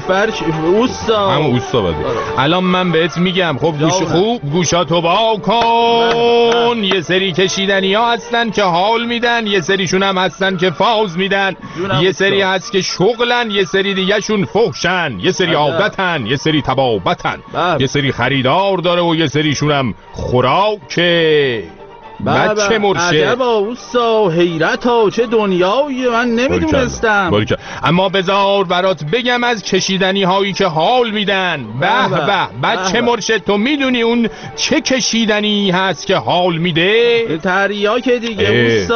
اوستا همون اوستا بده. الان من بهت میگم خب گوشاتو با کن. یه سری کشیدنی ها هستن که حال میدن، یه سریشون هم هستن که فاز میدن، یه سری هست که شغلن، یه سری دیگه شون فحشن، یه سری عادتن، یه سری تبابتن، یه سری خریدار داره و یه سریشون هم خوراکه. بچه مرشد عجبا اوستا، حیرت ها، چه دنیایی من نمیدونستم. اما بذار برات بگم از کشیدنی هایی که حال میدن. بچه مرشد تو میدونی اون چه کشیدنی هست که حال میده؟ تریاک دیگه اوستا.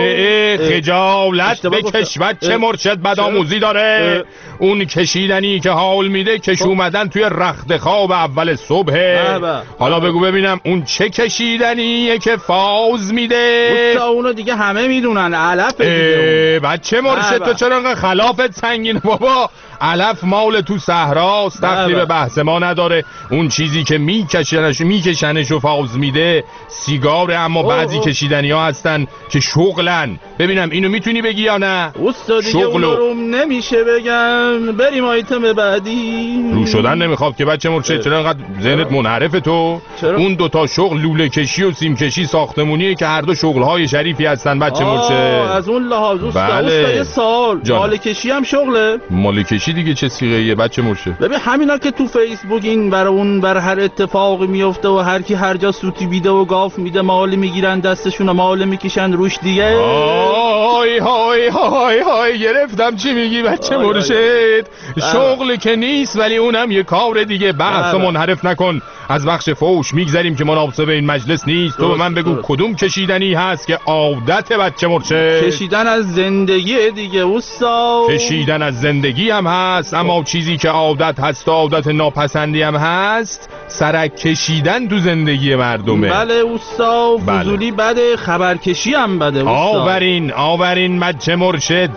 خجالت بکش بچه مرشد، بدآموزی داره. اون کشیدنی که حال میده کش اومدن توی رخت خواب اول صبح. حالا بگو ببینم اون چه کشیدنیه که فاز میده؟ اوستا اونو دیگه همه میدونن، علف دیگه. بچه مرشد تو چرا انقدر خلافت سنگین بابا؟ علف مال تو صحراست، دخلی به بحث ما نداره. اون چیزی که میکشنش و فاز میده سیگاره. اما بعضی کشیدنی ها هستن که شغلن. ببینم اینو میتونی بگی یا نه؟ اوستا دیگه اونو رو نمیشه بگم. بریم آیتم بعدی. رو شدن نمیخواد که بچه مرشد. چرا انقدر ذهنت منحرفه تو؟ اون دوتا شغل لوله کشی و سیم کشی ساختمونیه که هر دو شغل‌های شریفی هستن بچه مرشد. از اون لحاظ اوستا یه سال مال کشی هم شغله. مال کشی دیگه چه صیغه‌ایه بچه مرشد؟ ببین همینا که تو فیسبوک این برای اون بر هر اتفاقی میفته و هر کی هر جا سوتی بیده و گاف میده مال میگیرن دستشون و مال میکشن روش دیگه. های های های های گرفتم چی میگی بچه مرشد؟ شغل که نیست ولی اونم یه کار دیگه. بحث منحرف نکن. از بخش فوش میگذریم که مناسب این مجلس نیست. تو به من بگو کدوم کشیدنی هست که عادت بچه مرشد؟ کشیدن از زندگی دیگه اوستا. کشیدن از زندگی هم هست، اما چیزی که عادت هست و عادت ناپسندی هم هست سرک کشیدن تو زندگی مردمه. بله اوستا، فضولی بده، خبرکشی هم بده اوستا. آورین بچه مرشد.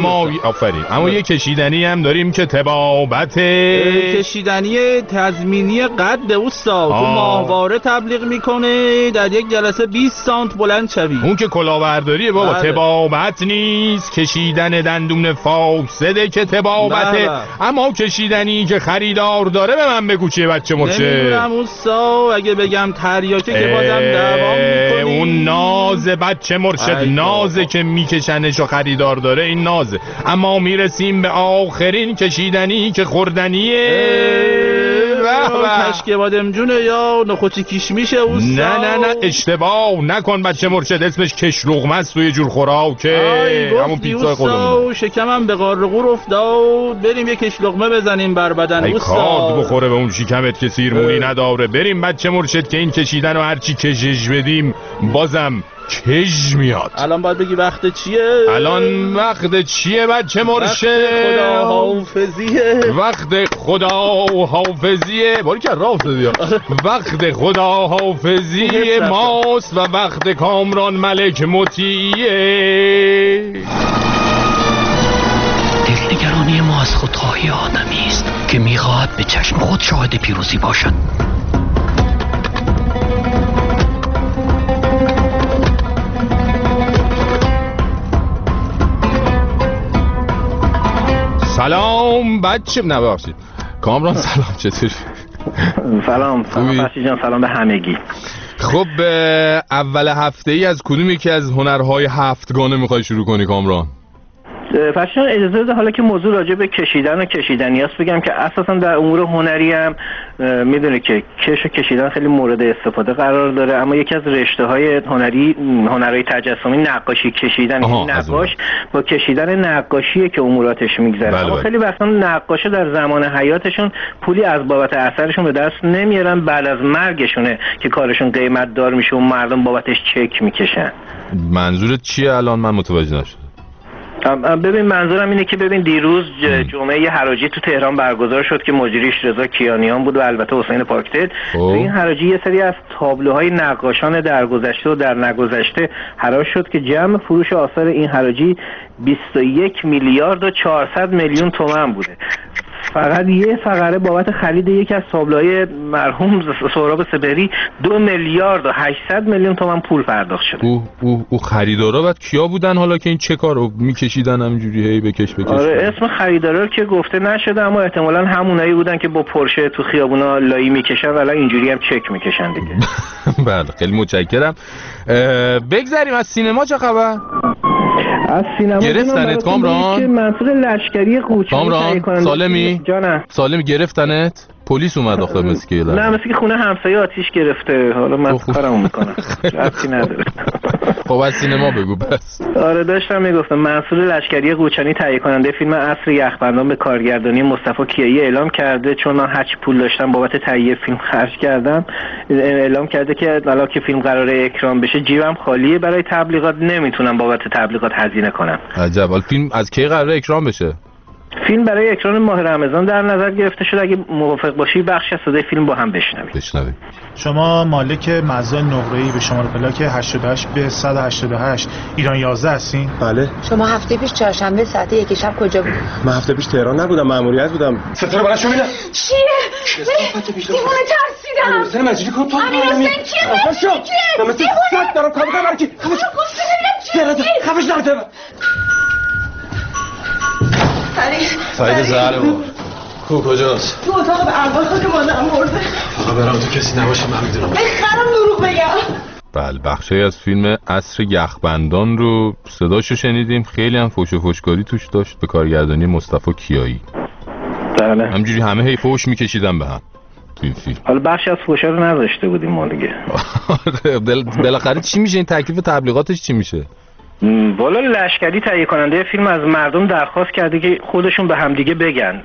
اما یه کشیدنی هم داریم که تبابته. کشیدنی تضمینی قد اوستا. تو ماهواره تبلیغ میکنه در یک جلسه 20 سانت بلند شوی. اون که کلاهبرداریه بابا. تبابت نیست، کشیدن دندون فاسده که تبابته. اما کشیدنی که خریدار داره به من بگو چیه بچه مرشد؟ نمیدونم اوستا، اگه بگم تریاکه که بازم دعوام میکنی. اون نازه بچه مرشد، نازه که میکشنش و خریدار داره، این نازه. اما میرسیم به آخرین کشیدنی که خوردنیه. کشک بادم جونه یا نخوچی کشمیشه اوستا. نه اشتباه نکن بچه مرشد، اسمش کش لقمه است و یه جور خوراکه. همون پیتزای خودمون. شکمم به غار غور افتاد. بریم یه کش لقمه بزنیم بر بدن اوستا. کارد بخوره به اون شکمت که سیرمونی نداره. بریم بچه مرشد که این کشیدن و هرچی کشش بدیم بازم کش میاد. الان باید بگی وقت چیه بچه مرشد؟ وقت خدا حافظیه. باری که راه افتادی. وقت خدا حافظی ماست و وقت کامران ملک مطیعه. دلنگرانی ما از خودخواهی آدمی است که میخواهد به چشم خود شاهد پیروزی باشد. سلام بچه نبخشید کامران. سلام چطوری؟ سلام فرشی جان، سلام به همگی. خب اول هفته ای از کدوم یکی از هنرهای هفتگانه میخوای شروع کنی کامران؟ فرشی جان اجازه بده حالا که موضوع راجع به کشیدن و کشیدنیاست بگم که اساسا در امور هنری هم میدونه که کش و کشیدن خیلی مورد استفاده قرار داره. اما یکی از رشته‌های هنرهای تجسمی نقاشی کشیدن. این نقاش با کشیدن نقاشیه که اموراتش میگذره. اما خیلی وقتا نقاشا در زمان حیاتشون پولی از بابت اثرشون به دست نمیارن، بعد از مرگشونه که کارشون قیمت دار میشه و مردم بابتش چک میکشن. منظورت چیه الان؟ من متوجه نشدم. ببین منظورم اینه که ببین دیروز جمعه حراجی تو تهران برگزار شد که مجریش رضا کیانیان بود و البته حسین پاکدل. تو این حراجی یه سری از تابلوهای نقاشان درگذشته و در نگذشته حراج شد که جمع فروش آثار این حراجی 21 میلیارد و 400 میلیون تومان بوده. فقط یه فقره بابت خرید یکی از تابلوهای مرحوم سهراب سپهری 2 میلیارد و 800 میلیون تومان پول پرداخت شده. او خریدارا بعد کیا بودن حالا که این چه کارو میکشیدن همینجوری هی بکش؟ آره اسم خریدارا که گفته نشده، اما احتمالاً همونایی بودن که با پورشه تو خیابونا لایی میکشن و الان اینجوری هم چک میکشن دیگه. بله خیلی متشکرم. بگذریم از سینما. چه خبر؟ از سینما گرفتنت کامران؟ منصور لشکری قوچانی کامران سالمی؟ جانم سالمی گرفتنت؟ پلیس اومد آخه مسکی. نه مثل که خونه همسایه آتیش گرفته. حالا من کارمو میکنم. ربطی نداره. خب از سینما بگو بس. آره داشتم میگفتم منصور لشکری قوچانی تهیه کننده فیلم عصر یخبندان به کارگردانی مصطفی کیایی اعلام کرده چون من هرچی پول داشتم بابت تهیه فیلم خرج کردم، اعلام کرده که حالا که فیلم قراره اکران بشه جیبم خالیه، برای تبلیغات نمیتونم بابت تبلیغات هزینه کنم. عجب. حالا فیلم از کی قراره اکران بشه؟ فیلم برای اکران ماه رمضان در نظر گرفته شده. اگه موافق باشی بخشی از صدای فیلم با هم بشنویم. شما مالک مزرعه نقره‌ای به شماره پلاک 88 به 188 ایران 11 هستین؟ بله. شما هفته پیش چهارشنبه ساعت 1 شب کجا بود؟ من هفته پیش تهران نبودم، مأموریت بودم. ستاره بالا شو ببینم. چیه؟ دیوونه ترسیدم. حسین مجیدی کن تو. امیر حسین چیه؟ من مثل سگ دارم کار می‌کنم. برکی. خفش نمی‌شه. فرید زهره کو کجاست؟ تو اتاق به اول خود مادرم برده. آقا برام تو کسی نباشه من میدونم. بخرم دروغ بگم. بله بخشی از فیلم عصر یخبندان رو صداشو شنیدیم. خیلی هم فوش و فوشکاری توش داشت به کارگردانی مصطفی کیایی. بله. همینجوری همه هی فوش میکشیدن به هم تو این فیلم. حالا بخشی از فوشا رو نذاشته بودیم ما دیگه. بالاخره چی میشه این تکلیف تبلیغاتش چی میشه؟ والا لشکری تهیه کننده فیلم از مردم درخواست کرده که خودشون به همدیگه بگن.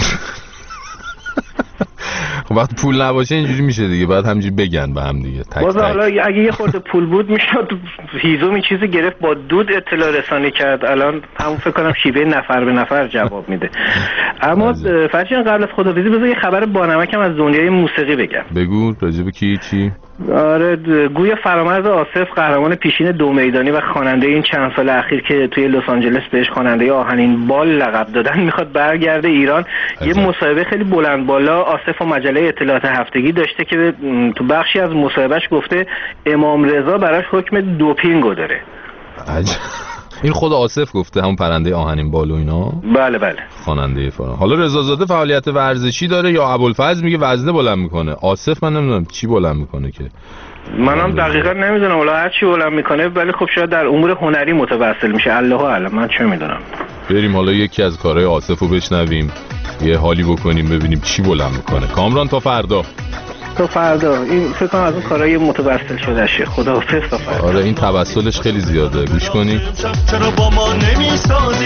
خب وقتی پول نباشه اینجوری میشه دیگه، بعد همینجوری بگن به هم دیگه. باز حالا اگه یه خورده پول بود میشد هیزومی چیزی گرفت با دود اطلاع رسانی کرد. الان همون فکر کنم شیوه نفر به نفر جواب میده. اما فرشان قبل از خداحافظی بذار یه خبر بانمکم از دنیای موسیقی بگم. بگو راجب کی چی؟ آره گویا فرامرز آصف قهرمان پیشین 2 میدانی و خواننده این چند سال اخیر که توی لس آنجلس بهش خواننده آهنین بال لقب دادن میخواد برگرده ایران. یه مصاحبه خیلی بلند بالا آصف و مجله اطلاعات هفتگی داشته که تو بخشی از مصاحبهش گفته امام رضا براش حکم دوپینگو داره. این خود آصف گفته، همون پرنده آهنین بال و اینا؟ بله خواننده فرام. حالا رضازاده فعالیت ورزشی داره یا ابوالفضل میگه وزنه بلند میکنه؟ آصف من نمیدونم چی بلند میکنه که منم دقیقاً نمیدونم، ولی هر چی بلند میکنه، ولی خب شاید در امور هنری متوسل میشه. الله اعلم، من چه میدونم. بریم حالا یکی از کارهای آصفو بشنویم، یه حالی بکنیم ببینیم چی بلند میکنه. کامران تا فردا. این فکر کنم از اون کارهای متوسل شده شه. خداحافظ تا فردا. آره این توسلش خیلی زیاده، گوش کنی. چرا با ما نمیسازی؟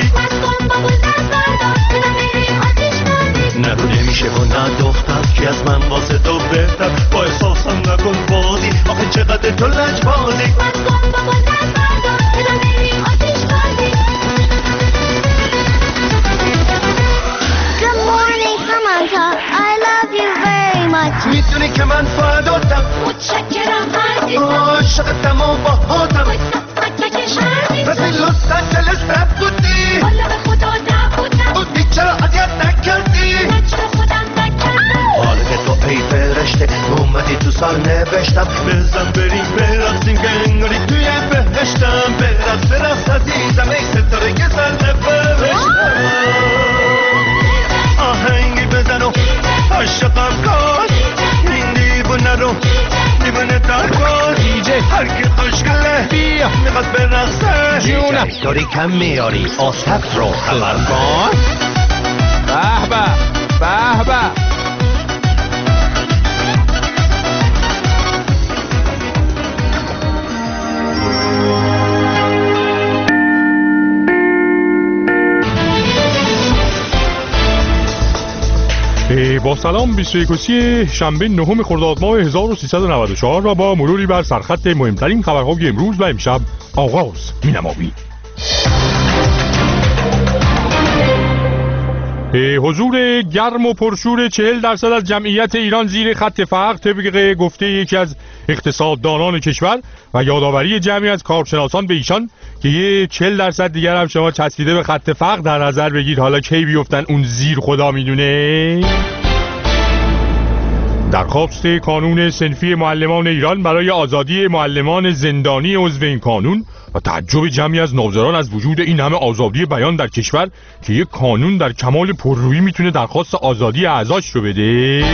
نگو نمیشه و نه دختر که از من واسه تو بهتر، با احساسم نکن بازی، آخه چقدر تو لجبازی. Good morning Samantha, I love you very much. میدونی که من فداتم، متشکرم عزیزم، عاشقتم و باهاتم، رفی لس آنجلس نبودی، والا به خدا نبودم، بودی چرا اذیت نکردی، چرا خودم نکردم، حالا که تو ای فرشته اومدی تو سال نوشتم، بزن بریم برقصیم که انگاری توی بهشتم، برقص عزیزم ای ستاره که سر نوشتم، آهنگی بزن و عاشقم کن، این دیوونه رو دیوونه تر کن، هر کی خوشگله بیا میخواد برقصه، جونم داری کم میاری آصف رو خبر کن. به به به به. با سلام 21 شنبه 9 خرداد ماه 1394 و با مروری بر سرخط مهمترین خبرهای امروز و امشب آغاز می‌نماییم. حضور گرم و پرشور 40% از جمعیت ایران زیر خط فقر طبق گفته یکی از اقتصاددانان کشور و یادآوری جمعی از کارشناسان به ایشان که یه 40% دیگر هم شما چسبیده به خط فقر در نظر بگیر. حالا کی بیفتن اون زیر خدا میدونه. درخواست کانون صنفی معلمان ایران برای آزادی معلمان زندانی عضو این کانون و تعجب جمعی از ناظران از وجود این همه آزادی بیان در کشور که یک کانون در کمال پررویی میتونه درخواست آزادی اعضاش رو بده.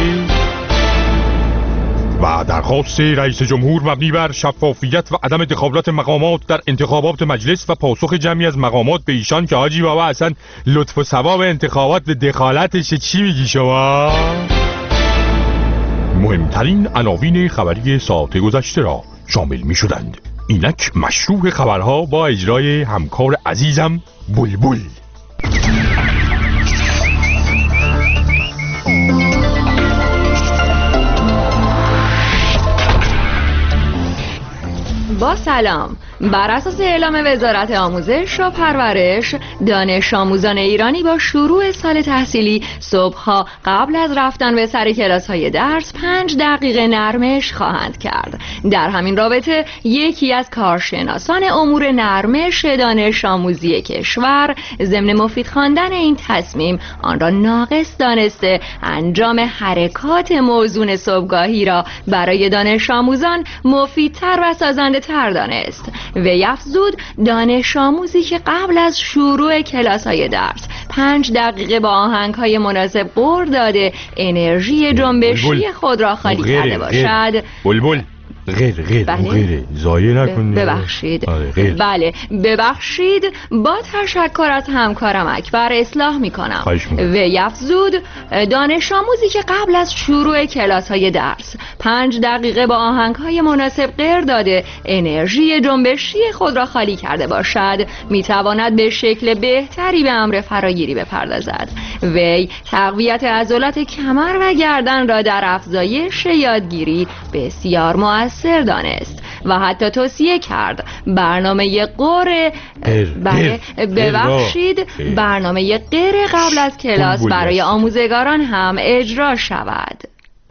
و درخواست رئیس جمهور مبنی بر شفافیت و عدم دخالت مقامات در انتخابات مجلس و پاسخ جمعی از مقامات به ایشان که حاجی بابا اصلا لطف و ثواب انتخابات به دخالتش چی میگی شما؟ مهمترین عناوین خبری ساعت گذشته را شامل می شدند. اینک مشروع خبرها با اجرای همکار عزیزم بلبل. با سلام. بر اساس اعلام وزارت آموزش و پرورش، دانش آموزان ایرانی با شروع سال تحصیلی صبحها قبل از رفتن به سر کلاس‌های درس 5 دقیقه نرمش خواهند کرد. در همین رابطه یکی از کارشناسان امور نرمش دانش آموزی کشور ضمن مفید خواندن این تصمیم آن را ناقص دانسته انجام حرکات موزون صبحگاهی را برای دانش آموزان مفیدتر و سازنده تر دانست. وی افزود دانش آموزی که قبل از شروع کلاس‌های درس 5 دقیقه با آهنگ‌های مناسب قور داده انرژی جنبشی خود را خالی کرده باشد. بلبل غیر زایه نکنید. ببخشید. بله ببخشید. با تشکر از همکارم اکبر اصلاح میکنم. وی افزود دانش آموزی که قبل از شروع کلاس‌های درس 5 دقیقه با آهنگ‌های مناسب غیر داده انرژی جنبشی خود را خالی کرده باشد میتواند به شکل بهتری به امر فراگیری بپردازد. وی تقویت عضلات کمر و گردن را در افزایش یادگیری بسیار مؤثر دانست و حتی توصیه کرد برنامه برنامه غیر قبل از کلاس برای آموزگاران هم اجرا شود.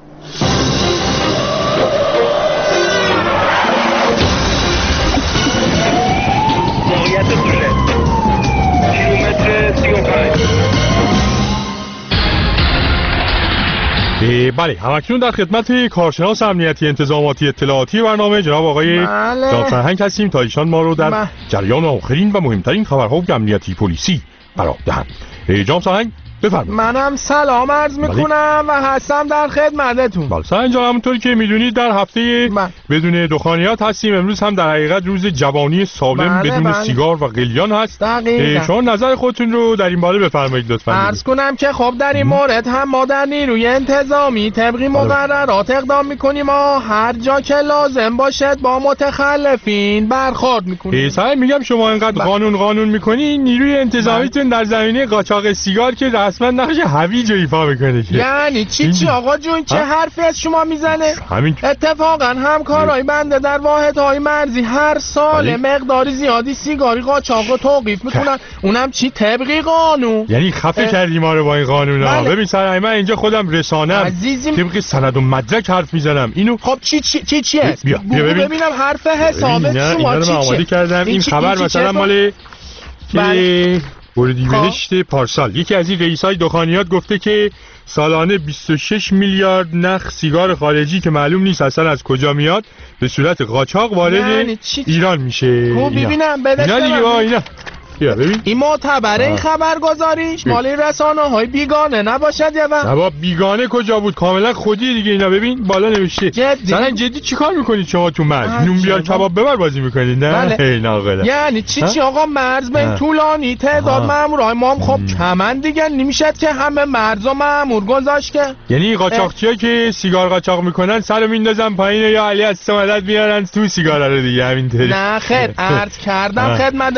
بله همکنون در خدمت کارشناس امنیتی انتظاماتی اطلاعاتی برنامه جناب آقای جان فرهنگ هستیم تا ایشان ما رو در جریان آخرین و مهمترین خبرها امنیتی پلیسی قرار دهند. جناب فرهنگ بفرمایید. منم سلام عرض میکنم و هستم در خدمتتون. بله سر اینجا همونطوری که میدونید در هفته بدون دخانیات هستیم. امروز هم در حقیقت روز جوانی سالم بدون سیگار و قلیان هست. شما نظر خودتون رو در این باره بفرمایید لطفاً. عرض کنم که خب در این مورد هم ما در نیروی انتظامی طبق مقررات اقدام میکنیم و هر جا که لازم باشد با متخلفین برخورد میکنیم. سعی میگم شما اینقدر قانون میکنین نیروی انتظامیتون در زمینه قاچاق سیگار که رسما نقش هویج ایفا میکنه. یعنی چی آقا جون چه حرفی از شما میزنه؟ اتفاقا همکارای بنده در واحدهای مرزی هر سال مقدار زیادی سیگاری قاچاق رو توقیف میکنن. اونم چی طبق قانون. یعنی خفه کردی ما رو با این قانونا. ببین سر من اینجا خودم رسانم طبق سند و مدرک حرف میزنم. اینو خب چیه؟ بیا ببینم حرف حساب شما چیه؟ کردم این خبر مثلا مال اردیبهشت پارسال یکی از این رئیسای دخانیات گفته که سالانه 26 میلیارد نخ سیگار خارجی که معلوم نیست اصلا از کجا میاد به صورت قاچاق وارد ایران میشه. خب ببینم اینا ببین این معتبره این خبرگزاریش مال رسانه‌های بیگانه نباشد یا نه بیگانه کجا بود کاملا خودی دیگه. اینا ببین بالا نوشته جدی چیکار میکنید شما تو مرز؟ نون بیار کباب ببر بازی میکنید نه؟ بله. یعنی چی آقا مرز بین طولانی تعداد مامورای ما هم خب کمن دیگه نمیشد که همه مرز و مامور گذاشت که. یعنی قاچاقچیا که سیگار قاچاق میکنن سرو میندازن پایین یا علی از سمدت میارن تو سیگارا رو دیگه همینطوری. نه خیر عرض کردم خدمتتون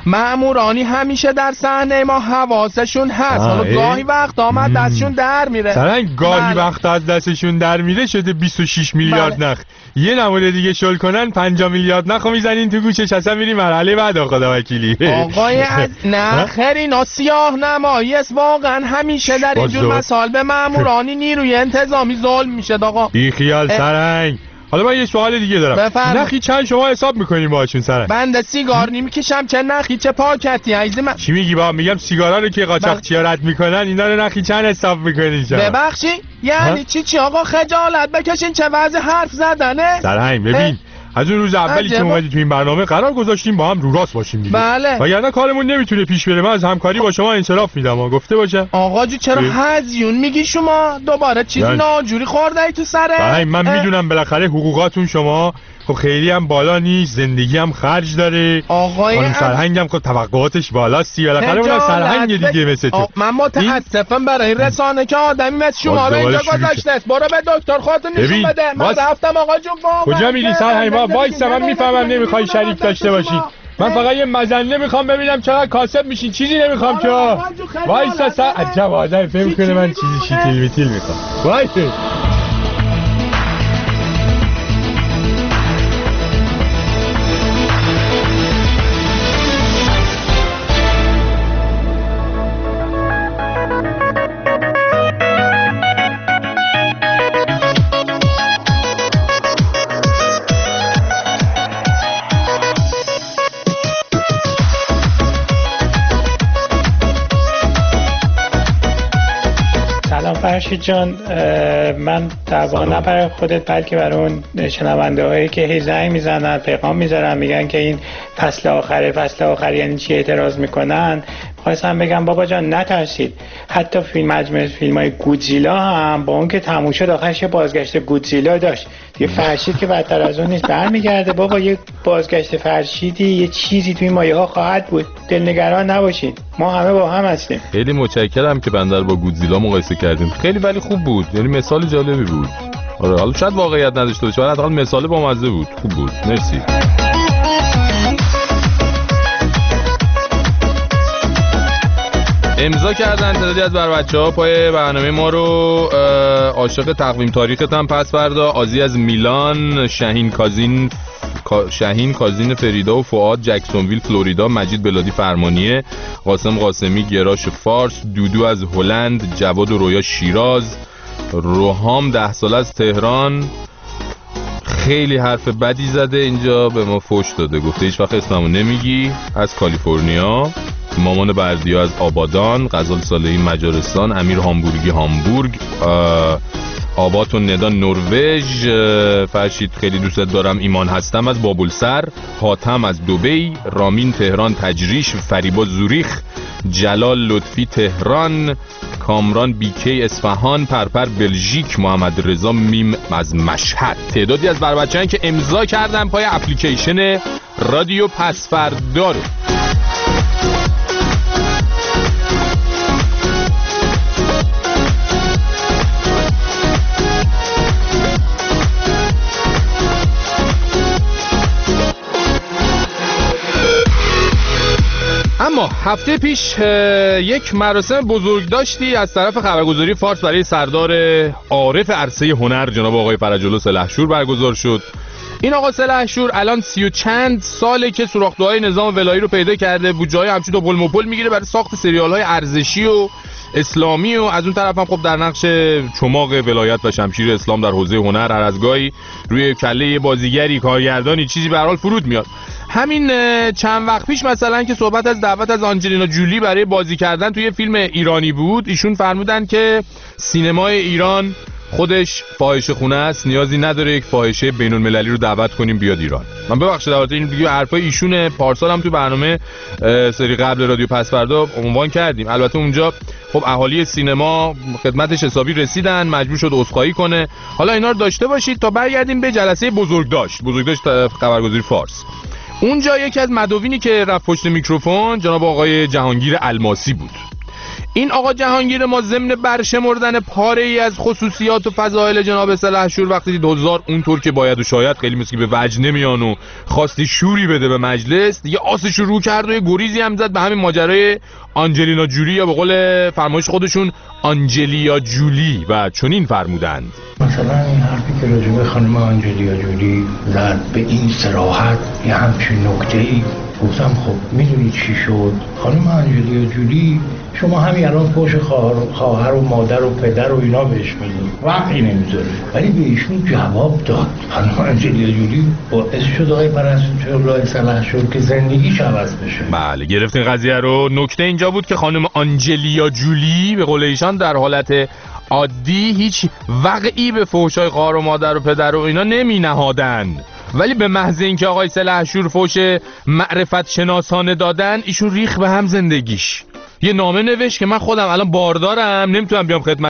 مأمورانی همیشه در صحنه ما حواسشون هست. حالا گاهی وقت آمد دستشون در میره. سرنگ گاهی وقت از دستشون در میره شده 26 میلیارد نخ. یه نمونه دیگه شل کنن 5 میلیارد نخو میزنین تو گوشش، اصلا میری مرحله بعد خدا وکیلی. آقای از نخر اینا سیاه نمایی است. واقعا همیشه در اینجور مسائل به مأمورانی نیروی انتظامی ظلم میشه. آقا بی خیال سرنگ. حالا من یه سوال دیگه دارم. نخی چند شما حساب میکنین باهاشون سرنگ؟ بنده سیگار نمیکشم، چه نخی چه پاکتی عزیز من. چی میگی با؟ میگم سیگارا رو که قاچاقچیا رد میکنن اینا رو نخی چند حساب میکنین شما؟ ببخشی یعنی چی آقا خجالت بکشین، چه وضع حرف زدنه؟ سرنگ ببین از اون روز اولی که اومدی تو این برنامه قرار گذاشتیم با هم رو راست باشیم دیگه. بله. وگرنه کارمون نمیتونه پیش بره. من از همکاری با شما انصراف میدم گفته باشه. آقا جو چرا هزیون میگی شما؟ دوباره چیزی ناجوری خورده ای تو سره؟ بله من میدونم بالاخره حقوقاتون شما خب خیلی هم بالا نیست، زندگی هم خرج داره. آقای خانم سرهنگ هم خب توقعاتش بالاستی. بالاخره اونم سرهنگ دیگه مثل تو. من متاسفم برای رسانه که آدمی مثل شما رو اینجا گذاشته است. برو به دکتر خودتون نشون بده. من رفتم آقا جون. کجا میری سرهنگ؟ وایسا من میفهمم نمیخوای شریک داشته باشی. من فقط یه مزنه میخوام ببینم چقدر کاسب میشین. چیزی نمیخوام که وایسا عجب آدم فهم کنه من چیزی شیتیل میتیل میخوام. وایسا فرشید جان، من در واقع نه برای خودت بلکه برای اون شنونده هایی که هی زنگ میزنن پیغام میذارن میگن که این فصل آخر یعنی چی اعتراض میکنن، خواستم بگم بابا جان نترسید. حتی مجموعه فیلم های گودزیلا هم با اون که تموم شد آخرش یه بازگشت گودزیلا داشت. یه فرشید که بدتر از اون نیست، برمیگرده بابا. یه بازگشت فرشیدی یه چیزی توی مایه ها خواهد بود. دلنگران نباشید، ما همه با هم هستیم. خیلی متشکرم که بنده رو با گودزیلا مقایسه کردیم. خیلی ولی خوب بود، یعنی مثال جالبی بود. آره حالا شاید واقعیت نداشته باشه ولی حداقل مثال بامزه بود. خوب بود. مرسی. امضا کردن تعدادی از بچه‌ها پای برنامه ما رو. عاشق تقویم تاریخت هم پس فردا. آزی از میلان، شاهین کازین فریدا و فؤاد جکسونویل فلوریدا، مجید بلادی فرمانیه، قاسم قاسمی گراش فارس، دودو از هلند، جواد و رویا شیراز، روحام 10 ساله از تهران. خیلی حرف بدی زده اینجا به ما فوش داده، گفته هیچ وقت اسممو نمیگی. از کالیفرنیا مامان بردیا از آبادان، غزال صالحی مجارستان، امیر هامبورگی هامبورگ، آبات و ندان نروژ، فرشید خیلی دوستت دارم ایمان هستم از بابلسر، حاتم از دبی، رامین تهران تجریش، فریبا زوریخ، جلال لطفی تهران، کامران بیکی اصفهان، پرپر بلژیک، محمد رضا میم از مشهد. تعدادی از بچه‌ها که امضا کردن پای اپلیکیشن رادیو پسفردا رو. اما هفته پیش یک مراسم بزرگ داشتی از طرف خبرگزاری فارس برای سردار عارف عرصه هنر جناب آقای فرج‌الله سلحشور برگزار شد. این آقا سلحشور الان 30 و چند ساله که سوراخ‌دوهای نظام ولایی رو پیدا کرده، بودجه‌های همچین دوپل موپل میگیره برای ساخت سریال‌های ارزشی و اسلامی و از اون طرف هم خب در نقش چماق ولایت و شمشیر اسلام در حوزه هنر هر از گاهی روی کله یه بازیگری کارگردانی چیزی به هر حال فرود میاد. همین چند وقت پیش مثلا که صحبت از دعوت از آنجلینا جولی برای بازی کردن توی فیلم ایرانی بود، ایشون فرمودن که سینمای ایران خودش فاحشه خونه است، نیازی نداره یک فاحشه بین المللی رو دعوت کنیم بیاد ایران. من ببخشید البته این دیگه حرفای ایشونه، پارسال هم تو برنامه سری قبل رادیو پسفردا عنوان کردیم. البته اونجا خب اهالی سینما خدمتش حسابی رسیدن، مجبور شد عذرخواهی کنه. حالا اینا رو داشته باشید تا برگردیم به جلسه بزرگداشت خبرگزاری فارس. اونجا یکی از مداوینی که رفت پشت میکروفون جناب آقای جهانگیر الماسی بود. این آقا جهانگیر ما ضمن برشمردن پاره‌ای از خصوصیات و فضایل جناب سلحشور وقتی دید حضار اونطور که باید و شاید خیلی مثل که به وجه نمیان و خواستی شوری بده به مجلس، دیگه آسش رو کرد و یه گریزی هم زد به همین ماجرای آنجلینا جولی، یا به قول فرمایش خودشون آنجلیا جولی، و چنین فرمودند: مثلا این حرفی که راجع به خانم آنجلیا جولی زد به این صراحت یه همچین نکته‌ای، گفتم خب میدونی چی شد؟ خانم آنجلیا جولی شما همین الان فحش خواهر و مادر و پدر و اینا بهش میدید، وقتی نمیذاره، ولی به ایشون جواب داد. خانم آنجلیا جولی باعث شد آقای پرستوالله سلحشور که زندگیش عوض بشه. بله گرفتین قضیه رو. نکته اینجا بود که خانم آنجلیا جولی به قول ایشان در حالت عادی هیچ وقعی به فحشای خواهر و مادر و پدر و اینا نمی نهادن، ولی به محض اینکه آقای سلحشور فحش معرفت شناسانه دادن، ایشون ریخ به هم زندگیش. یه نامه نوشت که من خودم الان باردارم، نمیتونم بیام خدمت